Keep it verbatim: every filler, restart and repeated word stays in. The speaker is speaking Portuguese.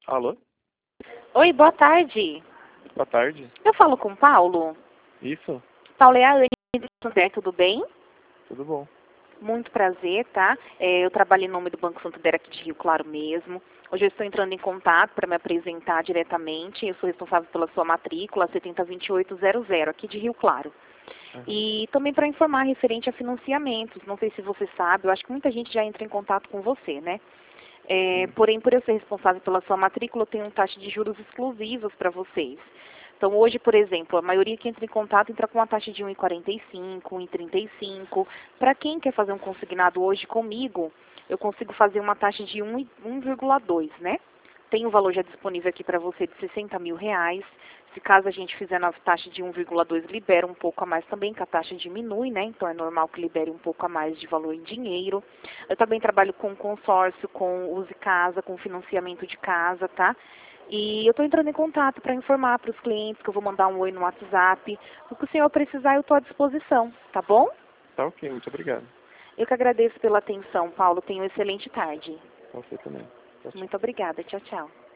Alô? Oi, boa tarde. Boa tarde. Eu falo com o Paulo. Isso? Paulo, é a Anne do Santander, tudo bem? Tudo bom. Muito prazer, tá? É, eu trabalho em nome do Banco Santander aqui de Rio Claro mesmo. Hoje eu estou entrando em contato para me apresentar diretamente. Eu sou responsável pela sua matrícula sete zero dois oito zero zero, aqui de Rio Claro. Uhum. E também para informar referente a financiamentos. Não sei se você sabe, eu acho que muita gente já entra em contato com você, né? É, porém, por eu ser responsável pela sua matrícula, eu tenho uma taxa de juros exclusivas para vocês. Então, hoje, por exemplo, a maioria que entra em contato entra com uma taxa de um vírgula quarenta e cinco, um vírgula trinta e cinco. Para quem quer fazer um consignado hoje comigo, eu consigo fazer uma taxa de um vírgula dois, né? Tem um valor já disponível aqui para você de sessenta mil reais. Se caso a gente fizer na taxa de um vírgula dois, libera um pouco a mais também, que a taxa diminui, né? Então é normal que libere um pouco a mais de valor em dinheiro. Eu também trabalho com consórcio, com Use Casa, com financiamento de casa, tá? E eu estou entrando em contato para informar para os clientes que eu vou mandar um oi no WhatsApp. O que o senhor precisar, eu estou à disposição, tá bom? Tá ok, muito obrigado. Eu que agradeço pela atenção, Paulo. Tenha uma excelente tarde. Você também. Tchau, tchau. Muito obrigada. Tchau, tchau.